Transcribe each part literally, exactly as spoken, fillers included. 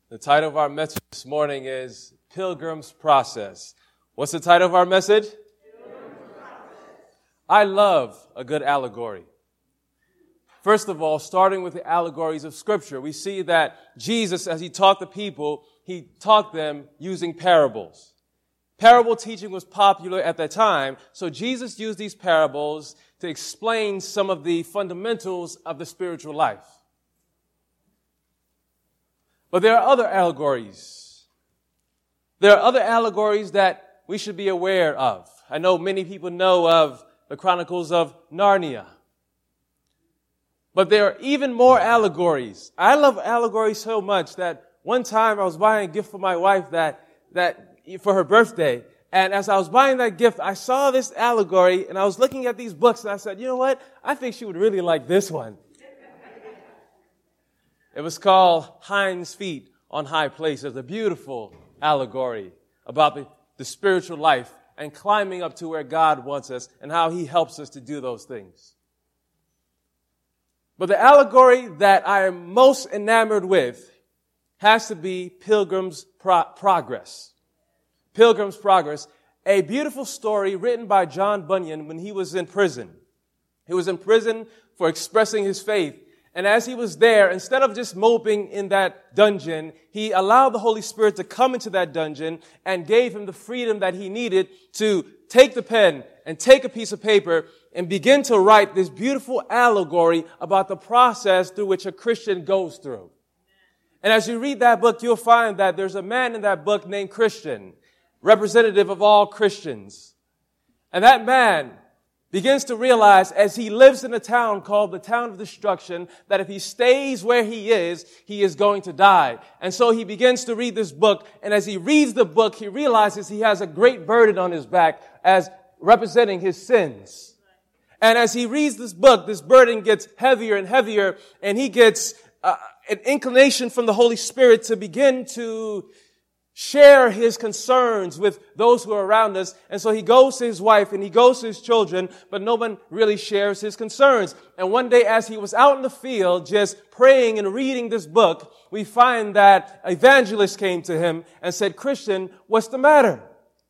The title of our message this morning is Pilgrim's Process. What's the title of our message? Pilgrim's Process. I love a good allegory. First of all, starting with the allegories of Scripture, we see that Jesus, as he taught the people, he taught them using parables. Parable teaching was popular at that time, so Jesus used these parables to explain some of the fundamentals of the spiritual life. But there are other allegories. There are other allegories that we should be aware of. I know many people know of the Chronicles of Narnia. But there are even more allegories. I love allegories so much that one time I was buying a gift for my wife that, that for her birthday. And as I was buying that gift, I saw this allegory and I was looking at these books and I said, you know what? I think she would really like this one. It was called Hinds' Feet on High Places, a beautiful allegory about the, the spiritual life and climbing up to where God wants us and how he helps us to do those things. But the allegory that I am most enamored with has to be Pilgrim's Pro- Progress. Pilgrim's Progress, a beautiful story written by John Bunyan when he was in prison. He was in prison for expressing his faith. And as he was there, instead of just moping in that dungeon, he allowed the Holy Spirit to come into that dungeon and gave him the freedom that he needed to take the pen and take a piece of paper and begin to write this beautiful allegory about the process through which a Christian goes through. And as you read that book, you'll find that there's a man in that book named Christian, representative of all Christians. And that man begins to realize as he lives in a town called the town of destruction, that if he stays where he is, he is going to die. And so he begins to read this book. And as he reads the book, he realizes he has a great burden on his back as representing his sins. And as he reads this book, this burden gets heavier and heavier. And he gets uh, an inclination from the Holy Spirit to begin to share his concerns with those who are around us. And so he goes to his wife and he goes to his children, but no one really shares his concerns. And one day as he was out in the field just praying and reading this book, we find that an evangelist came to him and said, "Christian, what's the matter?"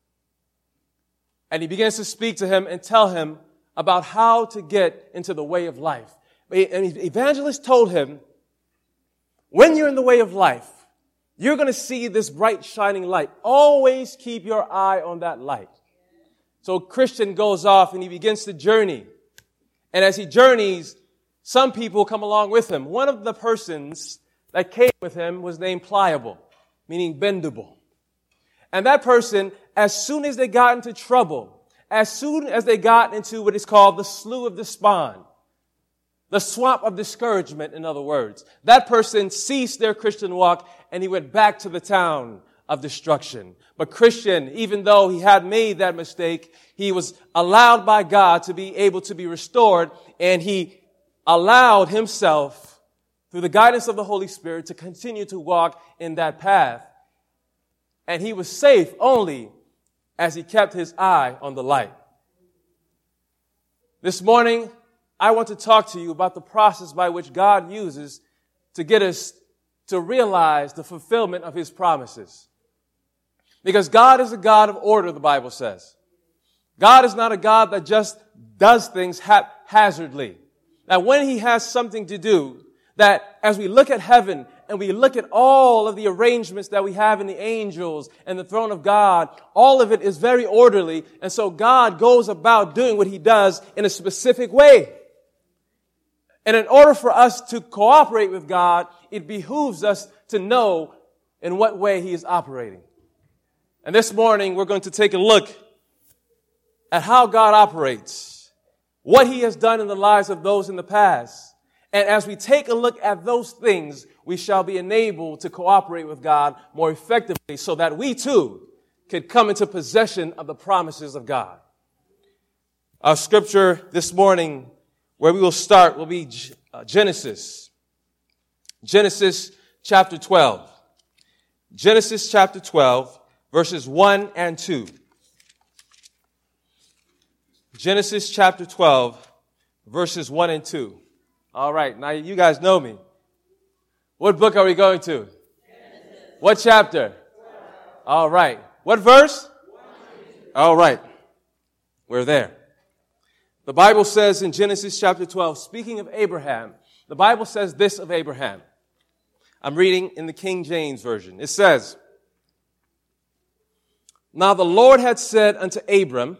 And he begins to speak to him and tell him about how to get into the way of life. And the evangelist told him, when you're in the way of life, you're going to see this bright shining light. Always keep your eye on that light. So Christian goes off and he begins to journey. And as he journeys, some people come along with him. One of the persons that came with him was named Pliable, meaning bendable. And that person, as soon as they got into trouble, as soon as they got into what is called the slough of despond, the swamp of discouragement, in other words, that person ceased their Christian walk and he went back to the town of destruction. But Christian, even though he had made that mistake, he was allowed by God to be able to be restored, and he allowed himself, through the guidance of the Holy Spirit, to continue to walk in that path. And he was safe only as he kept his eye on the light. This morning, I want to talk to you about the process by which God uses to get us to realize the fulfillment of his promises. Because God is a God of order, the Bible says. God is not a God that just does things haphazardly. That when he has something to do, that as we look at heaven and we look at all of the arrangements that we have in the angels and the throne of God, all of it is very orderly. And so God goes about doing what he does in a specific way. And in order for us to cooperate with God, it behooves us to know in what way he is operating. And this morning, we're going to take a look at how God operates, what he has done in the lives of those in the past. And as we take a look at those things, we shall be enabled to cooperate with God more effectively so that we too could come into possession of the promises of God. Our scripture this morning, where we will start, will be Genesis. Genesis chapter twelve. Genesis chapter twelve, verses one and two. Genesis chapter twelve, verses one and two. All right, now you guys know me. What book are we going to? Genesis. What chapter? All right. What verse? All right. We're there. The Bible says in Genesis chapter twelve, speaking of Abraham, the Bible says this of Abraham. I'm reading in the King James Version. It says, "Now the Lord had said unto Abram,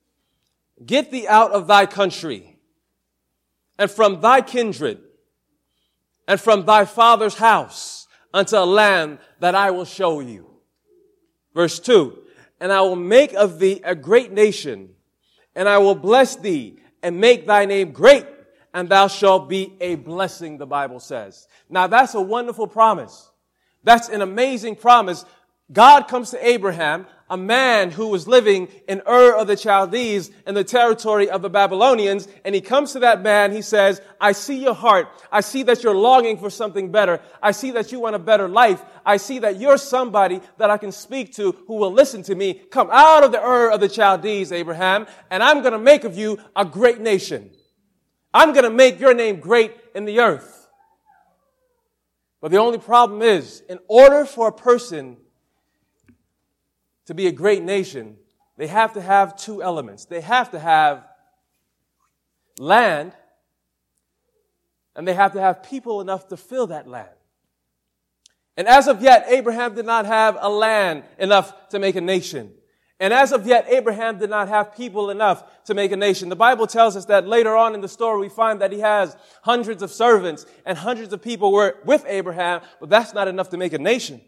Get thee out of thy country, and from thy kindred, and from thy father's house, unto a land that I will show you." Verse two, "And I will make of thee a great nation, and I will bless thee, and make thy name great, and thou shalt be a blessing," the Bible says. Now that's a wonderful promise. That's an amazing promise. God comes to Abraham, a man who was living in Ur of the Chaldees in the territory of the Babylonians, and he comes to that man, he says, "I see your heart. I see that you're longing for something better. I see that you want a better life. I see that you're somebody that I can speak to who will listen to me. Come out of the Ur of the Chaldees, Abraham, and I'm going to make of you a great nation. I'm going to make your name great in the earth." But the only problem is, in order for a person to be a great nation, they have to have two elements. They have to have land, and they have to have people enough to fill that land. And as of yet, Abraham did not have a land enough to make a nation. And as of yet, Abraham did not have people enough to make a nation. The Bible tells us that later on in the story, we find that he has hundreds of servants and hundreds of people were with Abraham, but that's not enough to make a nation.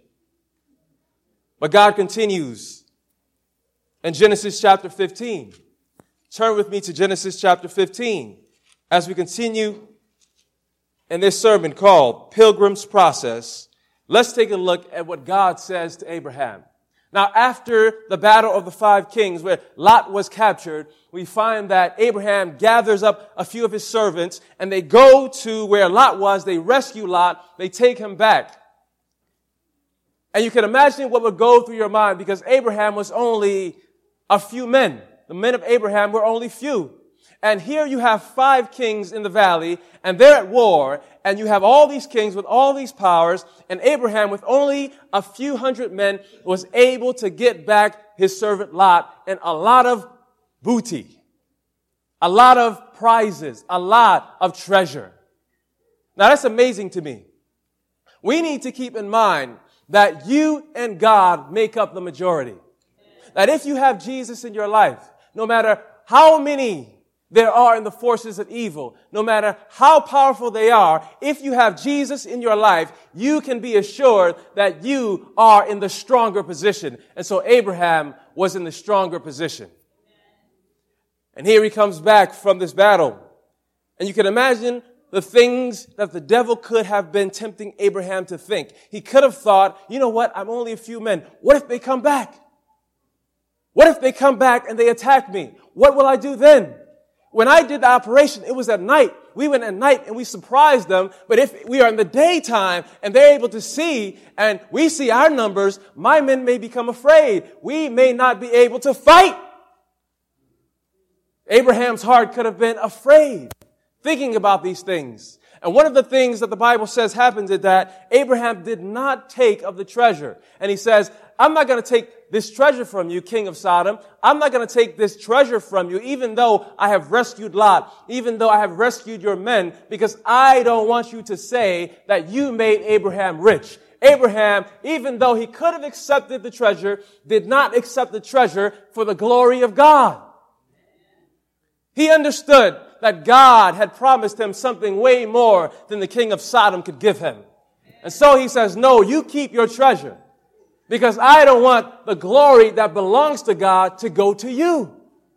But God continues in Genesis chapter fifteen. Turn with me to Genesis chapter fifteen as we continue in this sermon called Pilgrim's Process. Let's take a look at what God says to Abraham. Now, after the battle of the five kings, where Lot was captured, we find that Abraham gathers up a few of his servants, and they go to where Lot was. They rescue Lot. They take him back. And you can imagine what would go through your mind, because Abraham was only a few men. The men of Abraham were only few. And here you have five kings in the valley, and they're at war, and you have all these kings with all these powers, and Abraham, with only a few hundred men, was able to get back his servant Lot and a lot of booty, a lot of prizes, a lot of treasure. Now that's amazing to me. We need to keep in mind that you and God make up the majority. That if you have Jesus in your life, no matter how many there are in the forces of evil, no matter how powerful they are, if you have Jesus in your life, you can be assured that you are in the stronger position. And so Abraham was in the stronger position. And here he comes back from this battle. And you can imagine the things that the devil could have been tempting Abraham to think. He could have thought, you know what, I'm only a few men. What if they come back? What if they come back and they attack me? What will I do then? When I did the operation, it was at night. We went at night and we surprised them. But if we are in the daytime and they're able to see and we see our numbers, my men may become afraid. We may not be able to fight. Abraham's heart could have been afraid, thinking about these things. And one of the things that the Bible says happens is that Abraham did not take of the treasure. And he says, I'm not going to take this treasure from you, king of Sodom. I'm not going to take this treasure from you, even though I have rescued Lot, even though I have rescued your men, because I don't want you to say that you made Abraham rich. Abraham, even though he could have accepted the treasure, did not accept the treasure for the glory of God. He understood that God had promised him something way more than the king of Sodom could give him. And so he says, no, you keep your treasure, because I don't want the glory that belongs to God to go to you.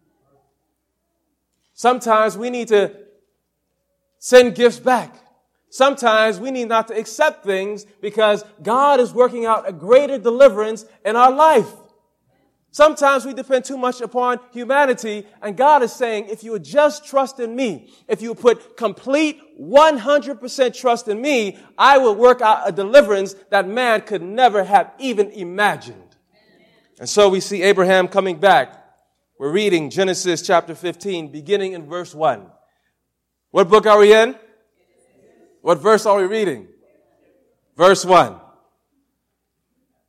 Sometimes we need to send gifts back. Sometimes we need not to accept things because God is working out a greater deliverance in our life. Sometimes we depend too much upon humanity, and God is saying, if you would just trust in me, if you would put complete one hundred percent trust in me, I will work out a deliverance that man could never have even imagined. And so we see Abraham coming back. We're reading Genesis chapter fifteen, beginning in verse one. What book are we in? What verse are we reading? Verse one.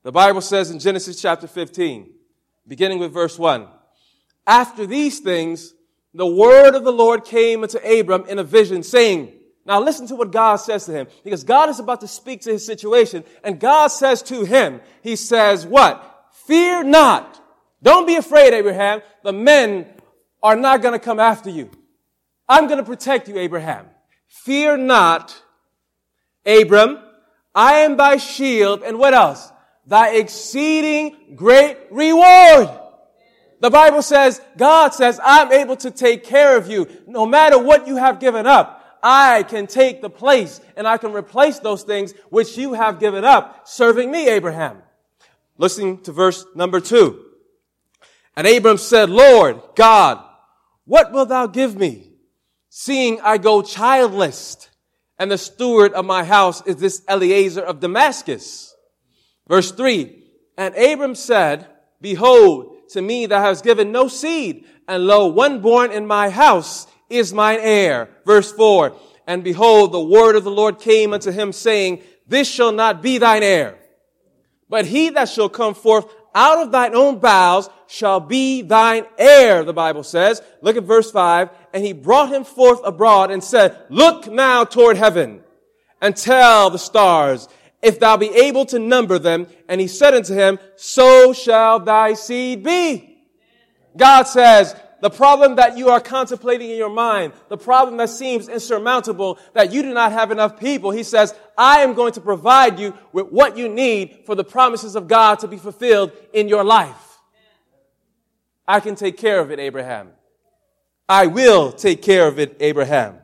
The Bible says in Genesis chapter fifteen, beginning with verse one, after these things, the word of the Lord came unto Abram in a vision, saying, now listen to what God says to him, because God is about to speak to his situation, and God says to him, he says, what? Fear not. Don't be afraid, Abraham. The men are not going to come after you. I'm going to protect you, Abraham. Fear not, Abram. I am thy shield, and what else? Thy exceeding great reward. The Bible says, God says, I'm able to take care of you. No matter what you have given up, I can take the place and I can replace those things which you have given up, serving me, Abraham. Listen to verse number two. And Abram said, Lord God, what wilt thou give me, seeing I go childless, and the steward of my house is this Eliezer of Damascus? Verse three, and Abram said, behold, to me thou hast given no seed, and lo, one born in my house is mine heir. Verse four, and behold, the word of the Lord came unto him, saying, this shall not be thine heir, but he that shall come forth out of thine own bowels shall be thine heir, the Bible says. Look at verse five. And he brought him forth abroad and said, look now toward heaven and tell the stars, if thou be able to number them. And he said unto him, so shall thy seed be. God says, the problem that you are contemplating in your mind, the problem that seems insurmountable, that you do not have enough people, he says, I am going to provide you with what you need for the promises of God to be fulfilled in your life. I can take care of it, Abraham. I will take care of it, Abraham.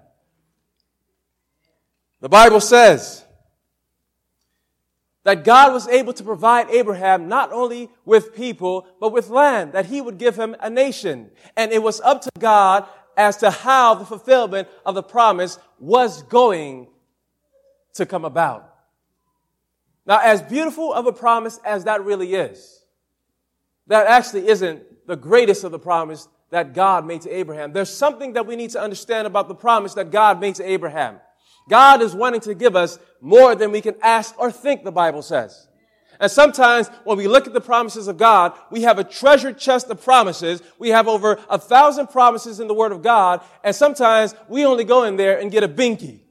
The Bible says that God was able to provide Abraham not only with people, but with land, that he would give him a nation. And it was up to God as to how the fulfillment of the promise was going to come about. Now, as beautiful of a promise as that really is, that actually isn't the greatest of the promise that God made to Abraham. There's something that we need to understand about the promise that God made to Abraham. God is wanting to give us more than we can ask or think, the Bible says. And sometimes when we look at the promises of God, we have a treasure chest of promises. We have over a thousand promises in the Word of God. And sometimes we only go in there and get a binky.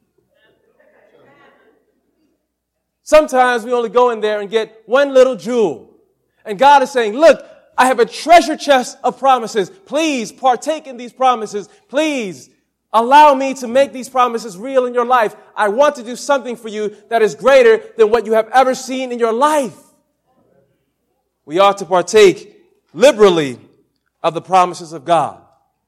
Sometimes we only go in there and get one little jewel. And God is saying, look, I have a treasure chest of promises. Please partake in these promises. Please allow me to make these promises real in your life. I want to do something for you that is greater than what you have ever seen in your life. We ought to partake liberally of the promises of God.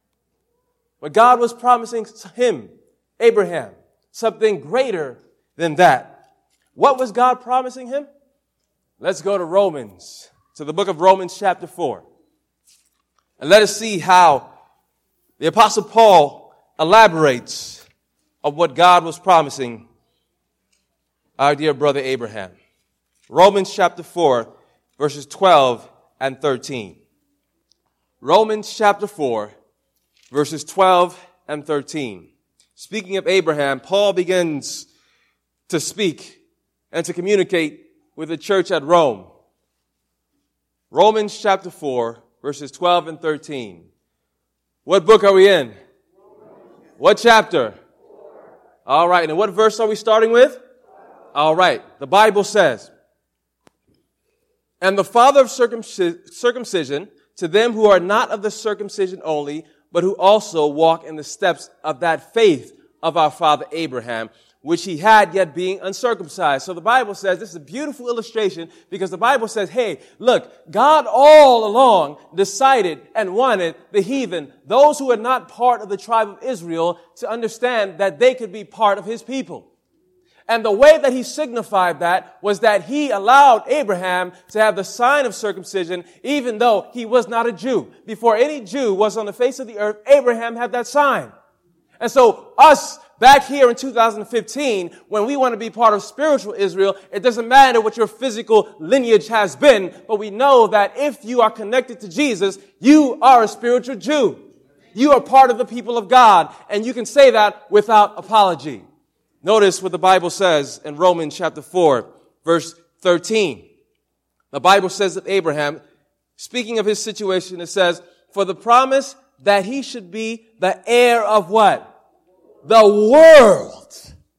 But God was promising him, Abraham, something greater than that. What was God promising him? Let's go to Romans, to the book of Romans chapter four. And let us see how the Apostle Paul elaborates on what God was promising our dear brother Abraham. Romans chapter four, verses twelve and thirteen. Romans chapter four, verses twelve and thirteen. Speaking of Abraham, Paul begins to speak and to communicate with the church at Rome. Romans chapter four, verses twelve and thirteen. What book are we in? What chapter? All right, and what verse are we starting with? All right, the Bible says, and the father of circumcision, to them who are not of the circumcision only, but who also walk in the steps of that faith of our father Abraham, which he had yet being uncircumcised. So the Bible says, this is a beautiful illustration, because the Bible says, hey, look, God all along decided and wanted the heathen, those who are not part of the tribe of Israel, to understand that they could be part of his people. And the way that he signified that was that he allowed Abraham to have the sign of circumcision, even though he was not a Jew. Before any Jew was on the face of the earth, Abraham had that sign. And so us, back here in two thousand fifteen, when we want to be part of spiritual Israel, it doesn't matter what your physical lineage has been, but we know that if you are connected to Jesus, you are a spiritual Jew. You are part of the people of God, and you can say that without apology. Notice what the Bible says in Romans chapter four, verse thirteen. The Bible says that Abraham, speaking of his situation, it says, for the promise that he should be the heir of what? The world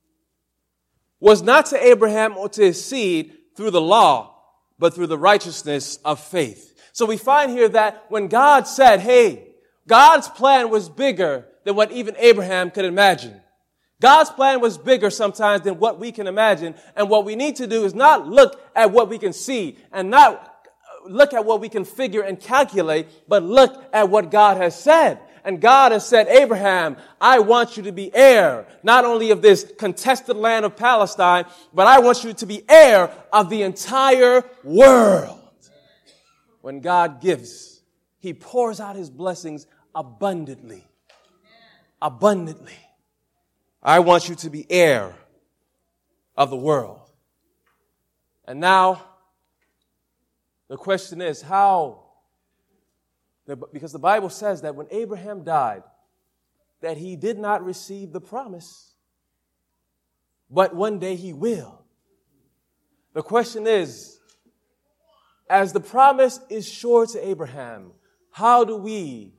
was not to Abraham or to his seed through the law, but through the righteousness of faith. So we find here that when God said, hey, God's plan was bigger than what even Abraham could imagine. God's plan was bigger sometimes than what we can imagine. And what we need to do is not look at what we can see and not look at what we can figure and calculate, but look at what God has said. And God has said, Abraham, I want you to be heir, not only of this contested land of Palestine, but I want you to be heir of the entire world. When God gives, He pours out His blessings abundantly. Abundantly. I want you to be heir of the world. And now, the question is, how? Because the Bible says that when Abraham died, that he did not receive the promise, but one day he will. The question is, as the promise is sure to Abraham, how do we,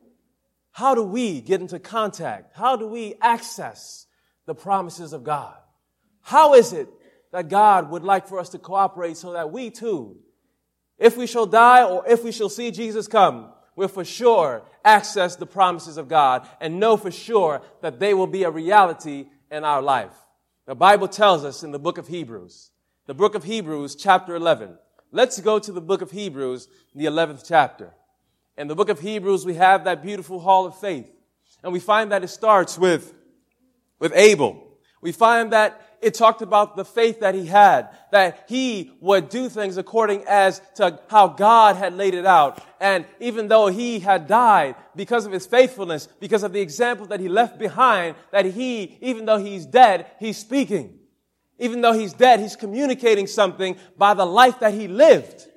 how do we get into contact? How do we access the promises of God? How is it that God would like for us to cooperate so that we too, if we shall die or if we shall see Jesus come, we'll for sure access the promises of God and know for sure that they will be a reality in our life? The Bible tells us in the book of Hebrews, the book of Hebrews, chapter eleven. Let's go to the book of Hebrews, the eleventh chapter. In the book of Hebrews, we have that beautiful hall of faith. And we find that it starts with, with Abel. We find that it talked about the faith that he had, that he would do things according as to how God had laid it out. And even though he had died because of his faithfulness, because of the example that he left behind, that he, even though he's dead, he's speaking. Even though he's dead, he's communicating something by the life that he lived.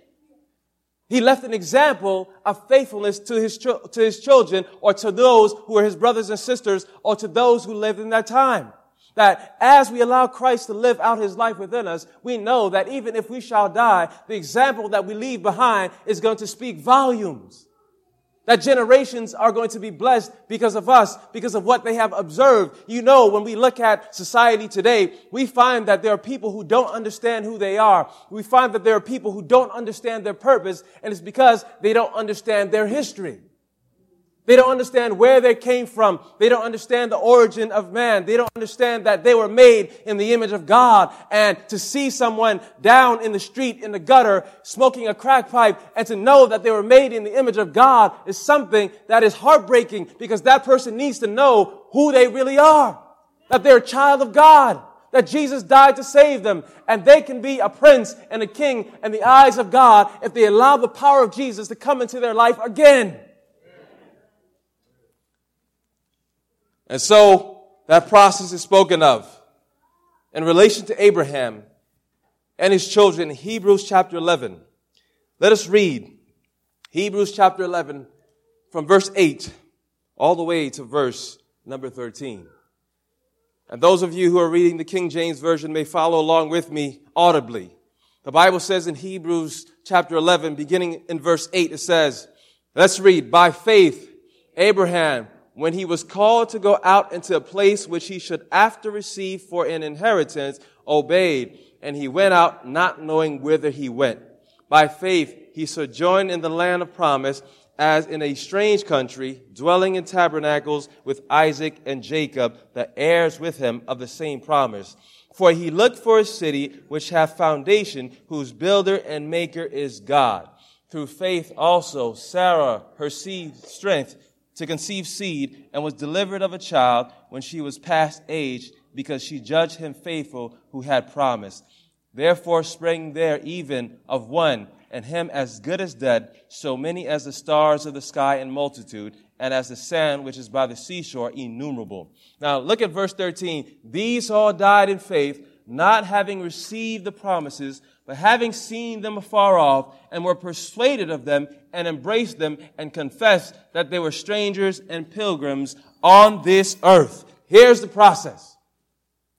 He left an example of faithfulness to his, to his children, or to those who were his brothers and sisters, or to those who lived in that time. That as we allow Christ to live out His life within us, we know that even if we shall die, the example that we leave behind is going to speak volumes. That generations are going to be blessed because of us, because of what they have observed. You know, when we look at society today, we find that there are people who don't understand who they are. We find that there are people who don't understand their purpose, and it's because they don't understand their history. They don't understand where they came from. They don't understand the origin of man. They don't understand that they were made in the image of God. And to see someone down in the street, in the gutter, smoking a crack pipe, and to know that they were made in the image of God is something that is heartbreaking, because that person needs to know who they really are. That they're a child of God. That Jesus died to save them. And they can be a prince and a king in the eyes of God if they allow the power of Jesus to come into their life again. And so that process is spoken of in relation to Abraham and his children in Hebrews chapter eleven. Let us read Hebrews chapter eleven from verse eight all the way to verse number thirteen. And those of you who are reading the King James Version may follow along with me audibly. The Bible says in Hebrews chapter eleven, beginning in verse eight, it says, let's read, by faith, Abraham, when he was called to go out into a place which he should after receive for an inheritance, obeyed, and he went out not knowing whither he went. By faith, he sojourned in the land of promise, as in a strange country, dwelling in tabernacles with Isaac and Jacob, the heirs with him of the same promise. For he looked for a city which hath foundation, whose builder and maker is God. Through faith also, Sarah, her seed strength, to conceive seed, and was delivered of a child when she was past age, because she judged him faithful who had promised. Therefore sprang there even of one, and him as good as dead, so many as the stars of the sky in multitude, and as the sand which is by the seashore innumerable. Now look at verse thirteen. These all died in faith, not having received the promises, but having seen them afar off, and were persuaded of them, and embraced them, and confessed that they were strangers and pilgrims on this earth. Here's the process.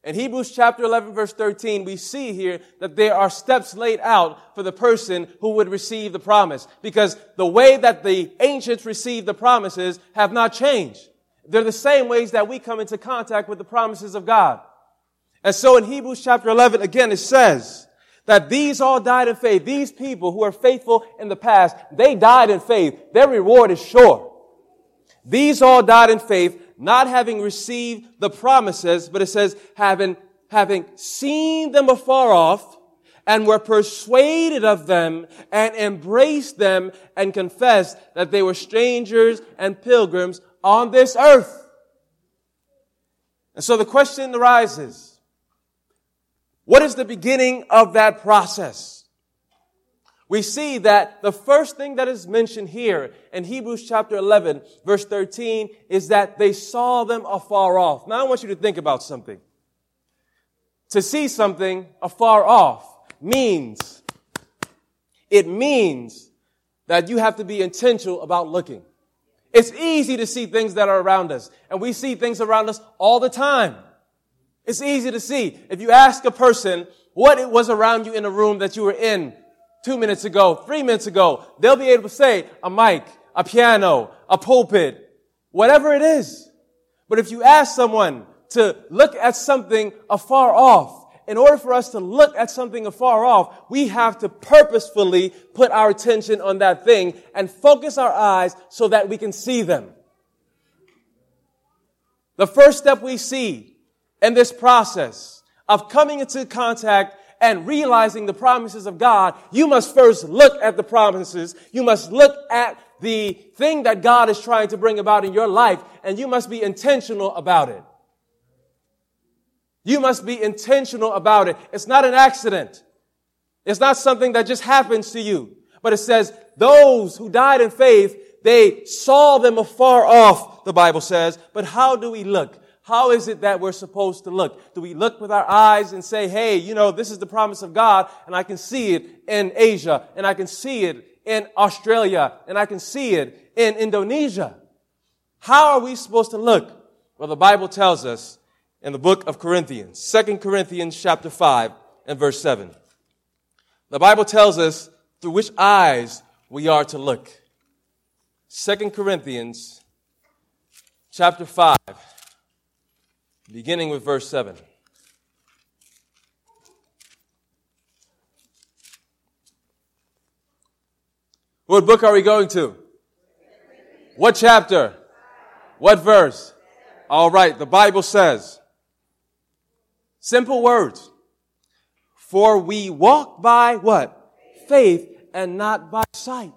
In Hebrews chapter eleven, verse thirteen, we see here that there are steps laid out for the person who would receive the promise. Because the way that the ancients received the promises have not changed. They're the same ways that we come into contact with the promises of God. And so in Hebrews chapter eleven, again, it says that these all died in faith. These people who are faithful in the past, they died in faith. Their reward is sure. These all died in faith, not having received the promises, but it says, having, having seen them afar off, and were persuaded of them, and embraced them, and confessed that they were strangers and pilgrims on this earth. And so the question arises, what is the beginning of that process? We see that the first thing that is mentioned here in Hebrews chapter eleven, verse thirteen, is that they saw them afar off. Now I want you to think about something. To see something afar off means, it means that you have to be intentional about looking. It's easy to see things that are around us, and we see things around us all the time. It's easy to see. If you ask a person what it was around you in a room that you were in two minutes ago, three minutes ago, they'll be able to say a mic, a piano, a pulpit, whatever it is. But if you ask someone to look at something afar off, in order for us to look at something afar off, we have to purposefully put our attention on that thing and focus our eyes so that we can see them. The first step we see in this process of coming into contact and realizing the promises of God, you must first look at the promises. You must look at the thing that God is trying to bring about in your life, and you must be intentional about it. You must be intentional about it. It's not an accident. It's not something that just happens to you. But it says, those who died in faith, they saw them afar off, the Bible says. But how do we look? How is it that we're supposed to look? Do we look with our eyes and say, hey, you know, this is the promise of God, and I can see it in Asia, and I can see it in Australia, and I can see it in Indonesia? How are we supposed to look? Well, the Bible tells us in the book of Corinthians, Second Corinthians chapter five and verse seven. The Bible tells us through which eyes we are to look. Second Corinthians chapter five. Beginning with verse seven. What book are we going to? What chapter? What verse? All right, the Bible says, simple words. For we walk by what? Faith and not by sight.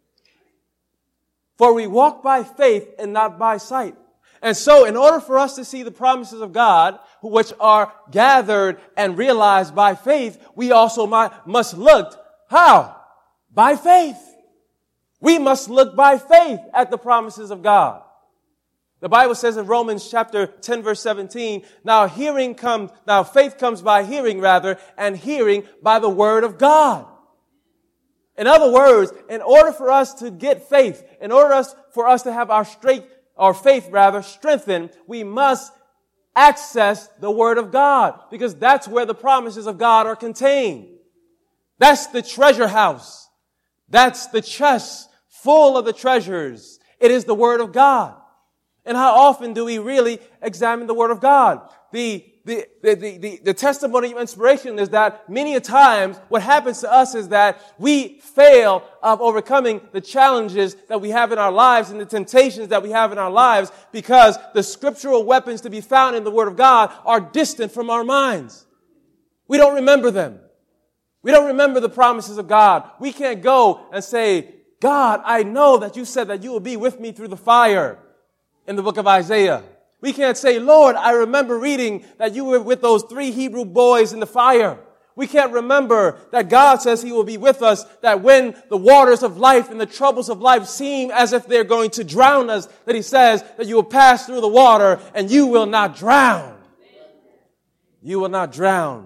For we walk by faith and not by sight. And so, in order for us to see the promises of God, which are gathered and realized by faith, we also must look, how? By faith. We must look by faith at the promises of God. The Bible says in Romans chapter ten, verse seventeen, now hearing comes, now faith comes by hearing rather, and hearing by the word of God. In other words, in order for us to get faith, in order for us to have our strength, our faith rather, strengthened, we must access the Word of God, because that's where the promises of God are contained. That's the treasure house. That's the chest full of the treasures. It is the Word of God. And how often do we really examine the Word of God? The The, the, the, the testimony of inspiration is that many a times what happens to us is that we fail of overcoming the challenges that we have in our lives and the temptations that we have in our lives because the scriptural weapons to be found in the Word of God are distant from our minds. We don't remember them. We don't remember the promises of God. We can't go and say, God, I know that you said that you will be with me through the fire in the book of Isaiah. We can't say, Lord, I remember reading that you were with those three Hebrew boys in the fire. We can't remember that God says He will be with us, that when the waters of life and the troubles of life seem as if they're going to drown us, that He says that you will pass through the water and you will not drown. You will not drown.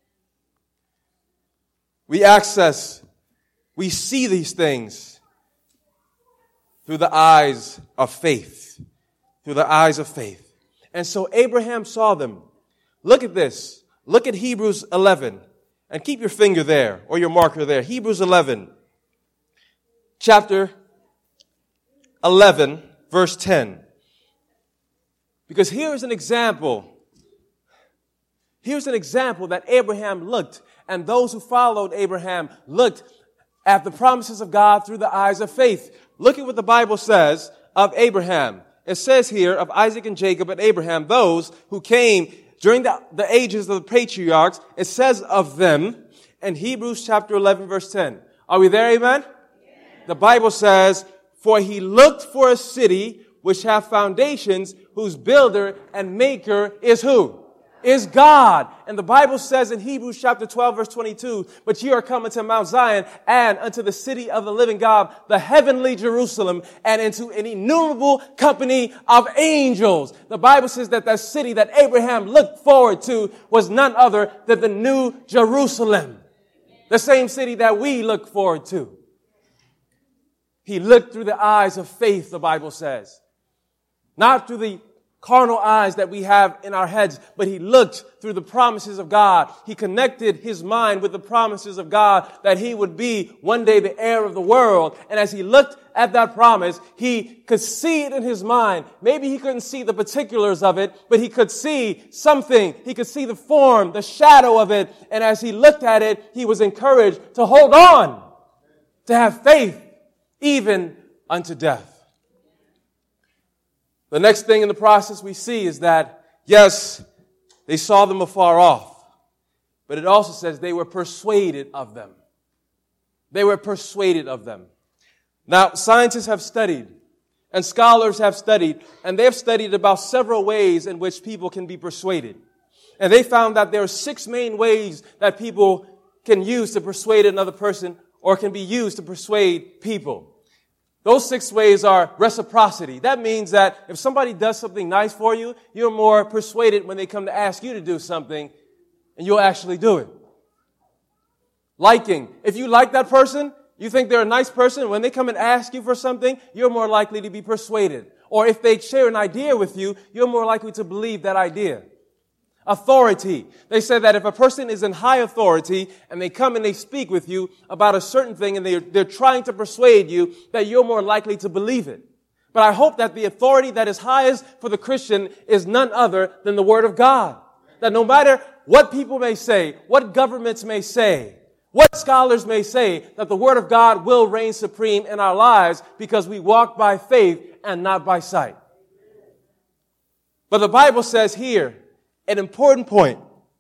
We access, we see these things through the eyes of faith. Through the eyes of faith. And so Abraham saw them. Look at this. Look at Hebrews eleven. And keep your finger there, or your marker there. Hebrews eleven. Chapter eleven, verse ten. Because here's an example. Here's an example that Abraham looked, and those who followed Abraham looked at the promises of God through the eyes of faith. Look at what the Bible says of Abraham. It says here of Isaac and Jacob and Abraham, those who came during the, the ages of the patriarchs. It says of them in Hebrews chapter eleven, verse ten. Are we there, amen? Yeah. The Bible says, for he looked for a city which hath foundations, whose builder and maker is who? Is God. And the Bible says in Hebrews chapter twelve, verse twenty-two, but ye are come unto Mount Zion and unto the city of the living God, the heavenly Jerusalem, and into an innumerable company of angels. The Bible says that that city that Abraham looked forward to was none other than the new Jerusalem. The same city that we look forward to. He looked through the eyes of faith, the Bible says. Not through the carnal eyes that we have in our heads, but he looked through the promises of God. He connected his mind with the promises of God that he would be one day the heir of the world. And as he looked at that promise, he could see it in his mind. Maybe he couldn't see the particulars of it, but he could see something. He could see the form, the shadow of it. And as he looked at it, he was encouraged to hold on, to have faith, even unto death. The next thing in the process we see is that, yes, they saw them afar off, but it also says they were persuaded of them. They were persuaded of them. Now, scientists have studied, and scholars have studied, and they have studied about several ways in which people can be persuaded. And they found that there are six main ways that people can use to persuade another person, or can be used to persuade people. Those six ways are reciprocity. That means that if somebody does something nice for you, you're more persuaded when they come to ask you to do something, and you'll actually do it. Liking. If you like that person, you think they're a nice person, when they come and ask you for something, you're more likely to be persuaded. Or if they share an idea with you, you're more likely to believe that idea. Authority. They say that if a person is in high authority and they come and they speak with you about a certain thing and they're, they're trying to persuade you, that you're more likely to believe it. But I hope that the authority that is highest for the Christian is none other than the Word of God. That no matter what people may say, what governments may say, what scholars may say, that the Word of God will reign supreme in our lives because we walk by faith and not by sight. But the Bible says here, an important point.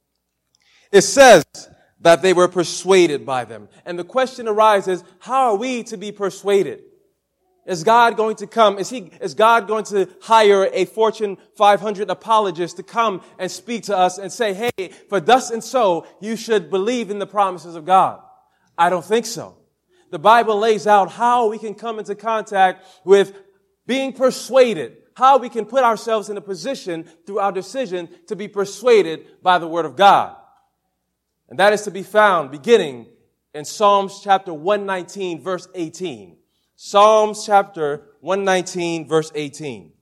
It says that they were persuaded by them. And the question arises, how are we to be persuaded? Is God going to come? Is he, is God going to hire a Fortune five hundred apologist to come and speak to us and say, hey, for thus and so, you should believe in the promises of God? I don't think so. The Bible lays out how we can come into contact with being persuaded, how we can put ourselves in a position through our decision to be persuaded by the Word of God. And that is to be found beginning in Psalms chapter one nineteen, verse eighteen. Psalms chapter one nineteen, verse eighteen.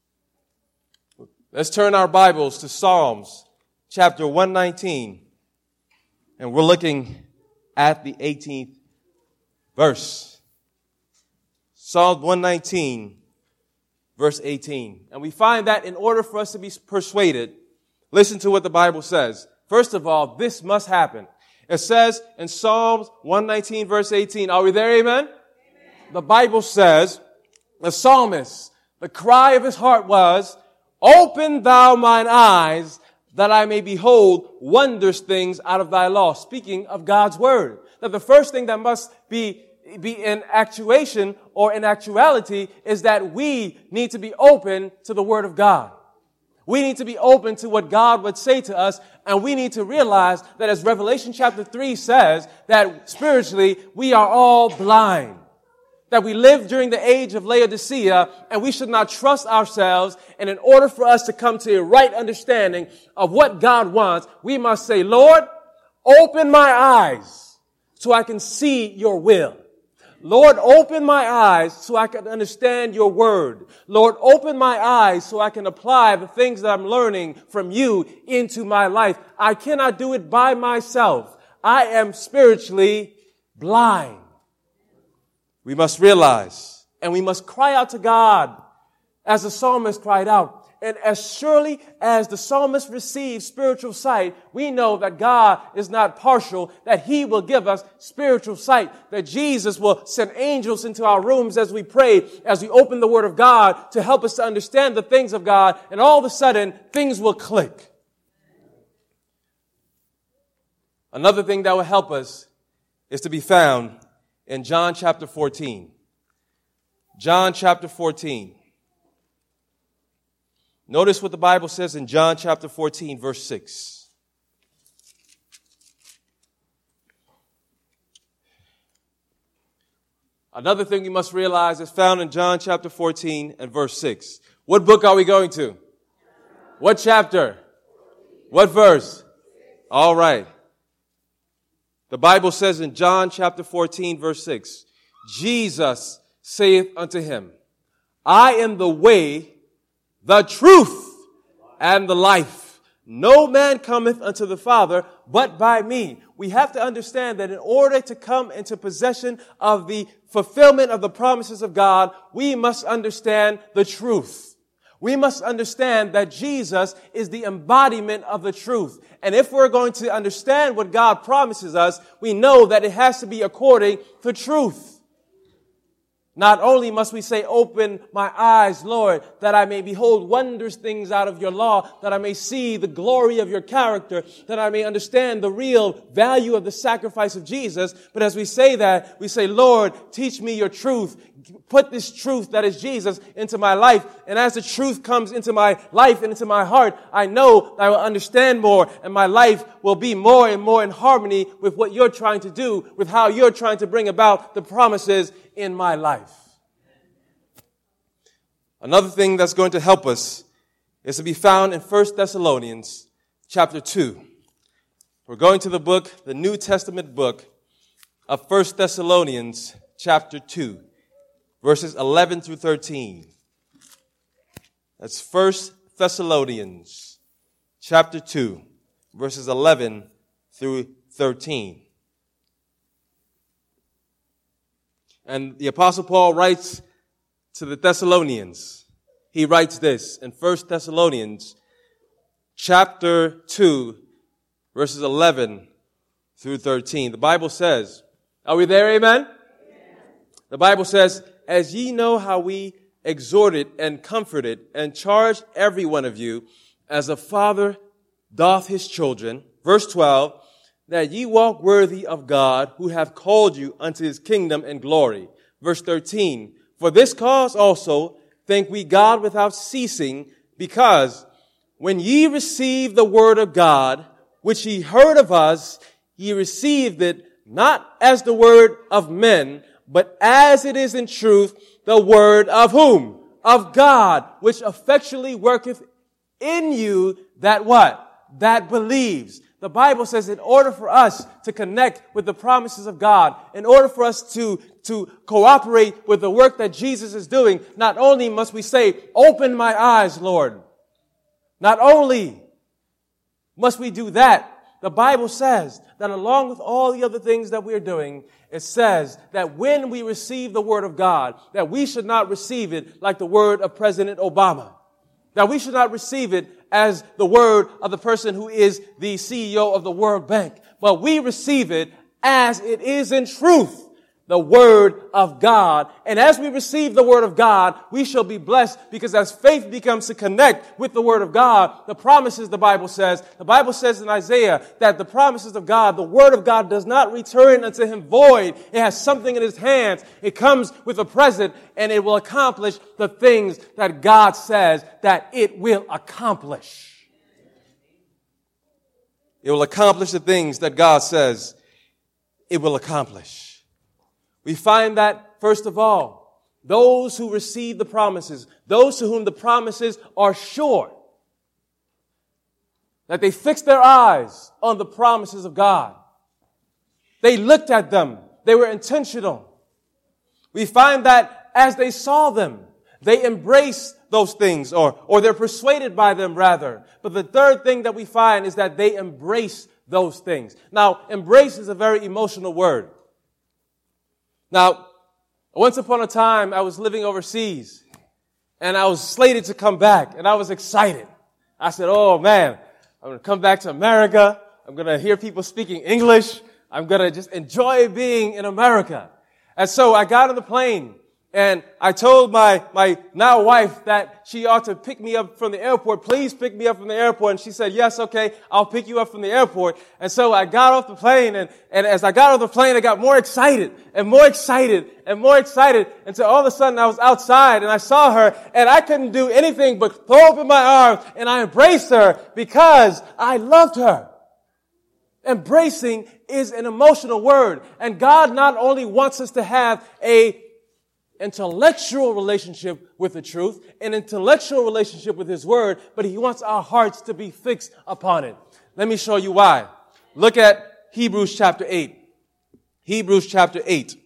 Let's turn our Bibles to Psalms chapter one nineteen. And we're looking at the eighteenth verse. Psalm one nineteen, verse eighteen. And we find that in order for us to be persuaded, listen to what the Bible says. First of all, this must happen. It says in Psalms one nineteen, verse eighteen. Are we there, amen? Amen. The Bible says, the psalmist, the cry of his heart was, open thou mine eyes, that I may behold wondrous things out of thy law. Speaking of God's word. That the first thing that must be be in actuation or in actuality is that we need to be open to the Word of God. We need to be open to what God would say to us, and we need to realize that as Revelation chapter three says, that spiritually we are all blind. That we live during the age of Laodicea, and we should not trust ourselves, and in order for us to come to a right understanding of what God wants, we must say, Lord, open my eyes so I can see your will. Lord, open my eyes so I can understand your word. Lord, open my eyes so I can apply the things that I'm learning from you into my life. I cannot do it by myself. I am spiritually blind. We must realize, and we must cry out to God as the psalmist cried out. And as surely as the psalmist received spiritual sight, we know that God is not partial, that he will give us spiritual sight, that Jesus will send angels into our rooms as we pray, as we open the Word of God to help us to understand the things of God, and all of a sudden, things will click. Another thing that will help us is to be found in John chapter fourteen. John chapter fourteen. Notice what the Bible says in John chapter fourteen, verse six. Another thing you must realize is found in John chapter fourteen and verse six. What book are we going to? What chapter? What verse? All right. The Bible says in John chapter fourteen, verse six, Jesus saith unto him, I am the way, the truth, and the life. No man cometh unto the Father but by me. We have to understand that in order to come into possession of the fulfillment of the promises of God, we must understand the truth. We must understand that Jesus is the embodiment of the truth. And if we're going to understand what God promises us, we know that it has to be according to truth. Not only must we say, open my eyes, Lord, that I may behold wondrous things out of your law, that I may see the glory of your character, that I may understand the real value of the sacrifice of Jesus. But as we say that, we say, Lord, teach me your truth. Put this truth that is Jesus into my life. And as the truth comes into my life and into my heart, I know that I will understand more, and my life will be more and more in harmony with what you're trying to do, with how you're trying to bring about the promises in my life. Another thing that's going to help us is to be found in First Thessalonians chapter two. We're going to the book, the New Testament book of First Thessalonians chapter two, verses eleven through thirteen. That's First Thessalonians chapter two, verses eleven through thirteen. And the Apostle Paul writes to the Thessalonians. He writes this in First Thessalonians chapter two, verses eleven through thirteen. The Bible says, are we there, amen? Amen. The Bible says, as ye know how we exhorted and comforted and charged every one of you, as a father doth his children. Verse twelve, that ye walk worthy of God, who hath called you unto his kingdom and glory. Verse thirteen, for this cause also thank we God without ceasing, because when ye received the word of God, which ye heard of us, ye received it not as the word of men, but as it is in truth the word of whom? Of God, which effectually worketh in you that what? That believes. The Bible says in order for us to connect with the promises of God, in order for us to, to cooperate with the work that Jesus is doing, not only must we say, open my eyes, Lord. Not only must we do that, the Bible says that along with all the other things that we're doing, it says that when we receive the word of God, that we should not receive it like the word of President Obama. That we should not receive it as the word of the person who is the C E O of the World Bank, but we receive it as it is in truth, the word of God. And as we receive the word of God, we shall be blessed, because as faith becomes to connect with the word of God, the promises, the Bible says, the Bible says in Isaiah that the promises of God, the word of God does not return unto him void. It has something in his hands. It comes with a present, and it will accomplish the things that God says that it will accomplish. It will accomplish the things that God says it will accomplish. We find that, first of all, those who receive the promises, those to whom the promises are sure, that they fixed their eyes on the promises of God. They looked at them. They were intentional. We find that as they saw them, they embraced those things, or, or they're persuaded by them rather. But the third thing that we find is that they embrace those things. Now, embrace is a very emotional word. Now, once upon a time, I was living overseas, and I was slated to come back, and I was excited. I said, oh man, I'm going to come back to America. I'm going to hear people speaking English. I'm going to just enjoy being in America. And so I got on the plane, and I told my, my now wife that she ought to pick me up from the airport. Please pick me up from the airport. And she said, yes, okay, I'll pick you up from the airport. And so I got off the plane, and, and as I got off the plane, I got more excited and more excited and more excited until all of a sudden I was outside and I saw her, and I couldn't do anything but throw open my arms, and I embraced her because I loved her. Embracing is an emotional word, and God not only wants us to have a intellectual relationship with the truth, an intellectual relationship with His Word, but He wants our hearts to be fixed upon it. Let me show you why. Look at Hebrews chapter eight. Hebrews chapter eight.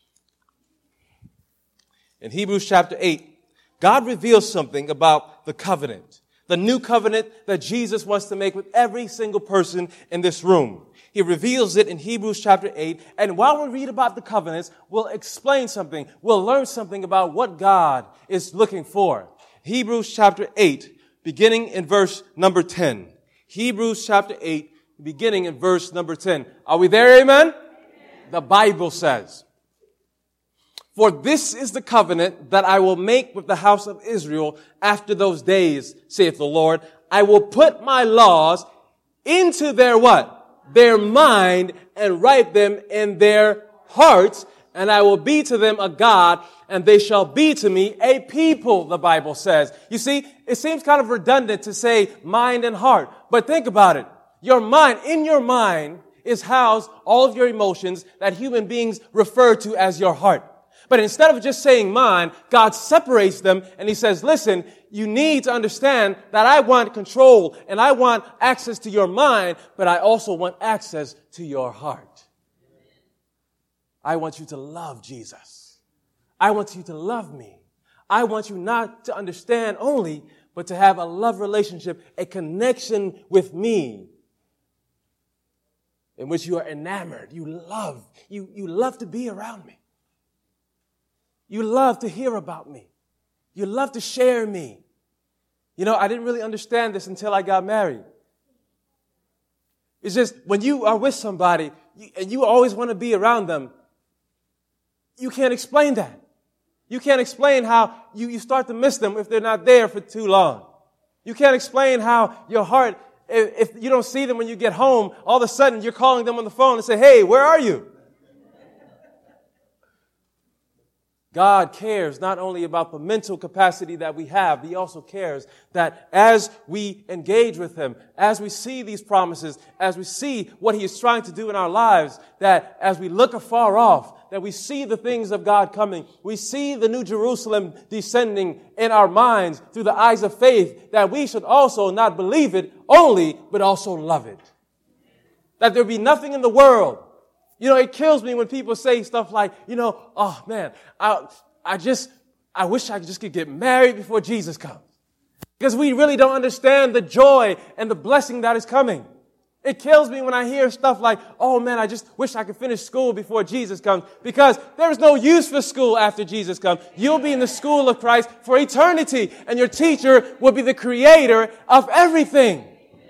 In Hebrews chapter eight, God reveals something about the covenant, the new covenant that Jesus wants to make with every single person in this room. He reveals it in Hebrews chapter eight. And while we read about the covenants, we'll explain something. We'll learn something about what God is looking for. Hebrews chapter eight, beginning in verse number ten. Hebrews chapter eight, beginning in verse number ten. Are we there, amen? Amen. The Bible says, for this is the covenant that I will make with the house of Israel after those days, saith the Lord. I will put my laws into their what? Their mind, and write them in their hearts, and I will be to them a God, and they shall be to me a people, the Bible says. You see, it seems kind of redundant to say mind and heart, but think about it. Your mind, in your mind, is housed all of your emotions that human beings refer to as your heart. But instead of just saying mind, God separates them, and He says, listen, you need to understand that I want control and I want access to your mind, but I also want access to your heart. I want you to love Jesus. I want you to love me. I want you not to understand only, but to have a love relationship, a connection with me in which you are enamored. You love. You, you love to be around me. You love to hear about me. You love to share me. You know, I didn't really understand this until I got married. It's just when you are with somebody you, and you always want to be around them, you can't explain that. You can't explain how you, you start to miss them if they're not there for too long. You can't explain how your heart, if, if you don't see them when you get home, all of a sudden you're calling them on the phone and say, hey, where are you? God cares not only about the mental capacity that we have, He also cares that as we engage with Him, as we see these promises, as we see what He is trying to do in our lives, that as we look afar off, that we see the things of God coming, we see the New Jerusalem descending in our minds through the eyes of faith, that we should also not believe it only, but also love it. That there be nothing in the world. You know, it kills me when people say stuff like, you know, oh man, I, I just, I wish I just could get married before Jesus comes. Because we really don't understand the joy and the blessing that is coming. It kills me when I hear stuff like, oh man, I just wish I could finish school before Jesus comes. Because there's no use for school after Jesus comes. You'll be in the school of Christ for eternity, and your teacher will be the creator of everything.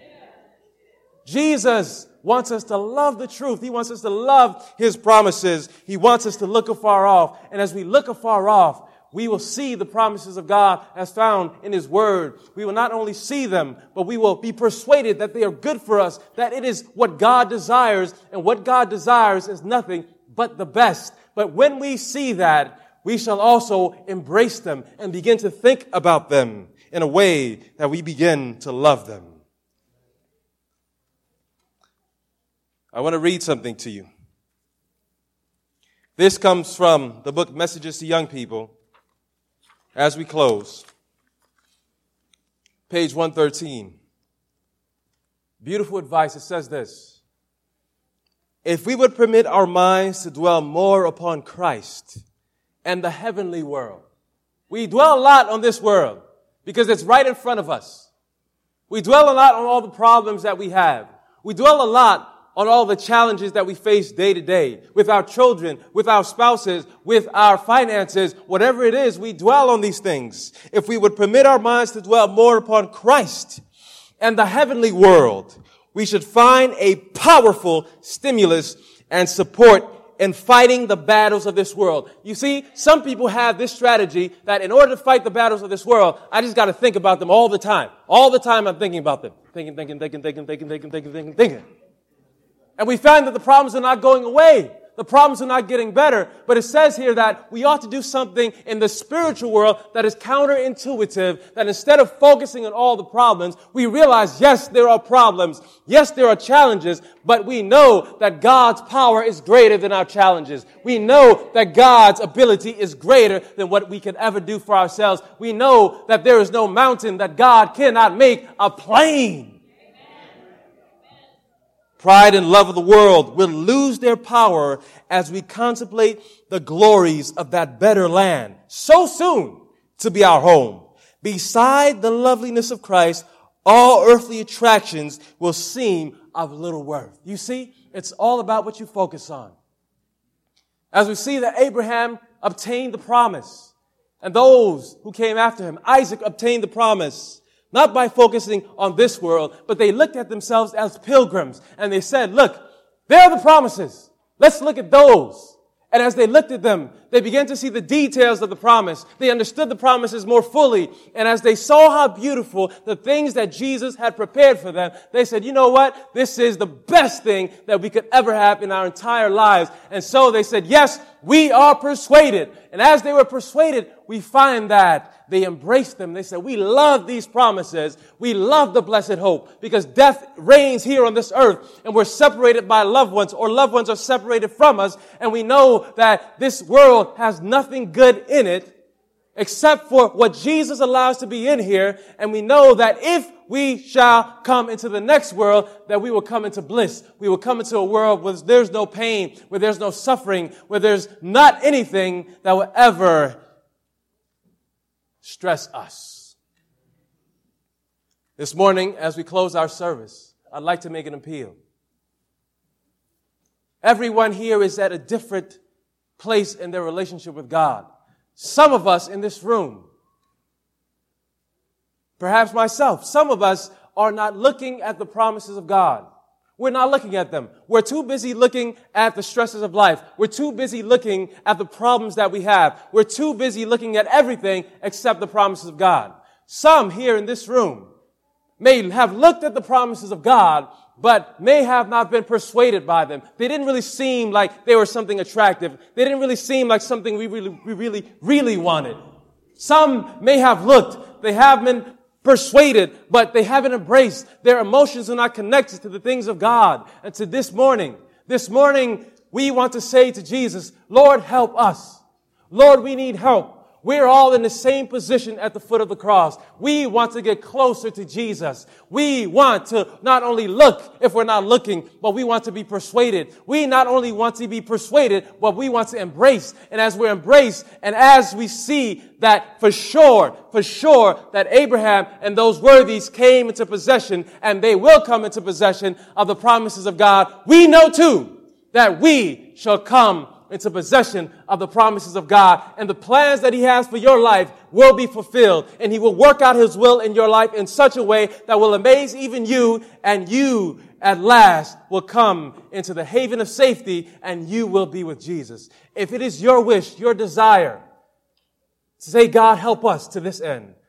Jesus wants us to love the truth. He wants us to love His promises. He wants us to look afar off. And as we look afar off, we will see the promises of God as found in His Word. We will not only see them, but we will be persuaded that they are good for us, that it is what God desires, and what God desires is nothing but the best. But when we see that, we shall also embrace them and begin to think about them in a way that we begin to love them. I want to read something to you. This comes from the book Messages to Young People. As we close, page one thirteen. Beautiful advice. It says this: if we would permit our minds to dwell more upon Christ and the heavenly world. We dwell a lot on this world because it's right in front of us. We dwell a lot on all the problems that we have. We dwell a lot on all the challenges that we face day to day with our children, with our spouses, with our finances, whatever it is, we dwell on these things. If we would permit our minds to dwell more upon Christ and the heavenly world, we should find a powerful stimulus and support in fighting the battles of this world. You see, some people have this strategy that in order to fight the battles of this world, I just got to think about them all the time. All the time I'm thinking about them. Thinking, thinking, thinking, thinking, thinking, thinking, thinking, thinking, thinking. And we find that the problems are not going away. The problems are not getting better. But it says here that we ought to do something in the spiritual world that is counterintuitive, that instead of focusing on all the problems, we realize, yes, there are problems. Yes, there are challenges, but we know that God's power is greater than our challenges. We know that God's ability is greater than what we can ever do for ourselves. We know that there is no mountain that God cannot make a plain. Pride and love of the world will lose their power as we contemplate the glories of that better land, so soon to be our home. Beside the loveliness of Christ, all earthly attractions will seem of little worth. You see, it's all about what you focus on. As we see that Abraham obtained the promise, and those who came after him, Isaac obtained the promise. Not by focusing on this world, but they looked at themselves as pilgrims. And they said, look, there are the promises. Let's look at those. And as they looked at them, they began to see the details of the promise. They understood the promises more fully. And as they saw how beautiful the things that Jesus had prepared for them, they said, you know what? This is the best thing that we could ever have in our entire lives. And so they said, yes, we are persuaded. And as they were persuaded, we find that they embraced them. They said, we love these promises. We love the blessed hope because death reigns here on this earth and we're separated by loved ones or loved ones are separated from us. And we know that this world has nothing good in it except for what Jesus allows to be in here. And we know that if we shall come into the next world, that we will come into bliss. We will come into a world where there's no pain, where there's no suffering, where there's not anything that will ever stress us. This morning, as we close our service, I'd like to make an appeal. Everyone here is at a different place in their relationship with God. Some of us in this room, perhaps myself, some of us are not looking at the promises of God. We're not looking at them. We're too busy looking at the stresses of life. We're too busy looking at the problems that we have. We're too busy looking at everything except the promises of God. Some here in this room may have looked at the promises of God, but may have not been persuaded by them. They didn't really seem like they were something attractive. They didn't really seem like something we really, we really, really wanted. Some may have looked. They have been persuaded, but they haven't embraced. Their emotions are not connected to the things of God. And to this morning, this morning, we want to say to Jesus, Lord, help us. Lord, we need help. We're all in the same position at the foot of the cross. We want to get closer to Jesus. We want to not only look if we're not looking, but we want to be persuaded. We not only want to be persuaded, but we want to embrace. And as we embrace, and as we see that for sure, for sure, that Abraham and those worthies came into possession, and they will come into possession of the promises of God, we know too that we shall come into possession of the promises of God, and the plans that He has for your life will be fulfilled, and He will work out His will in your life in such a way that will amaze even you, and you at last will come into the haven of safety, and you will be with Jesus. If it is your wish, your desire to say, God, help us to this end,